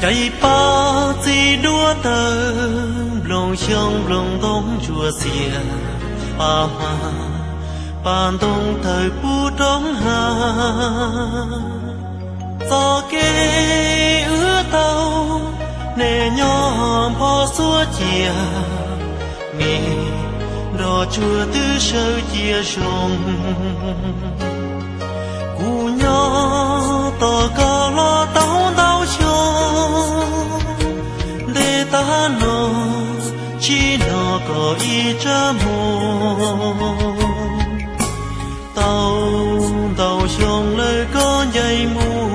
cây ba chỉ đua tơ lòng sông lòng đông chùa xìa ba hoa bàn đông thời phú trống hà gió kê ứa tàu nề nhom po xua chia mi đò chùa tư sơ chia sông cu nhỏ to cao lo tao tao cho để ta nó chỉ nó có ý cha mồ tao tao sông lời con dây mù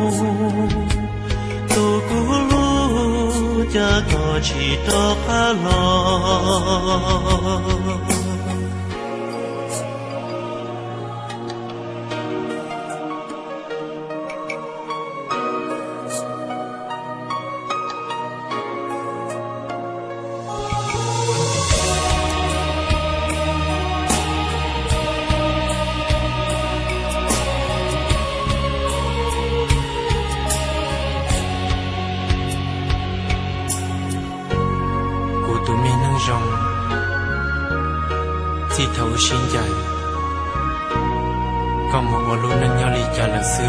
tu cú lu cha có chỉ to phá lo tụi mình nâng rong chỉ thấu xin dài còn một bộ luôn nâng nhau lý cả là xưa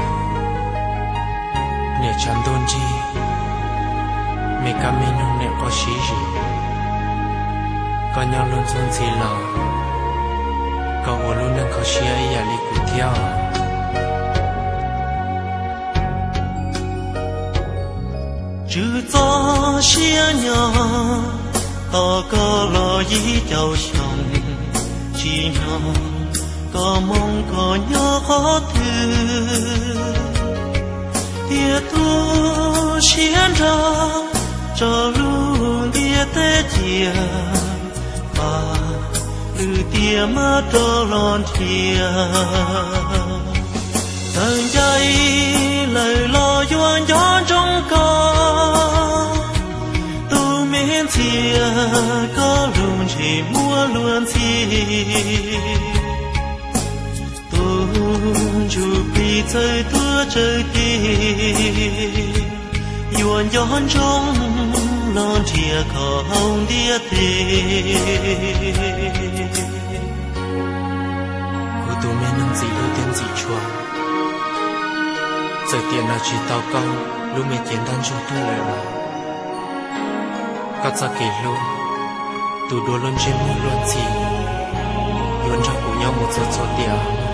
nhờ chẳng tôn chi mẹ cả mình nâng nẹ có xí gì có nhau luôn xuân xí lò có bộ luôn nâng có xí ấy à lý cụ theo chữ gió xia nhỏ to có lo ý châu sông chỉ nhỏ có mong có nhỏ khó thư tia tu xiên ra cho luôn tia tê chia và lư tia mà cho lon thia thần dây lời lo doan gió trong con tu miên chia có luôn chỉ mua luôn chi tu chu bị chơi tua chơi ti doan gió trong lon chia có hồng địa ti của tụi mình nâng gì ưu tiên gì chua giờ tiền là chỉ tao câu lúc mình tiền đơn cho tôi lại là các gia kỳ luôn tụi đua luôn trên mua luôn gì luôn cho của nhau một giờ cho tiền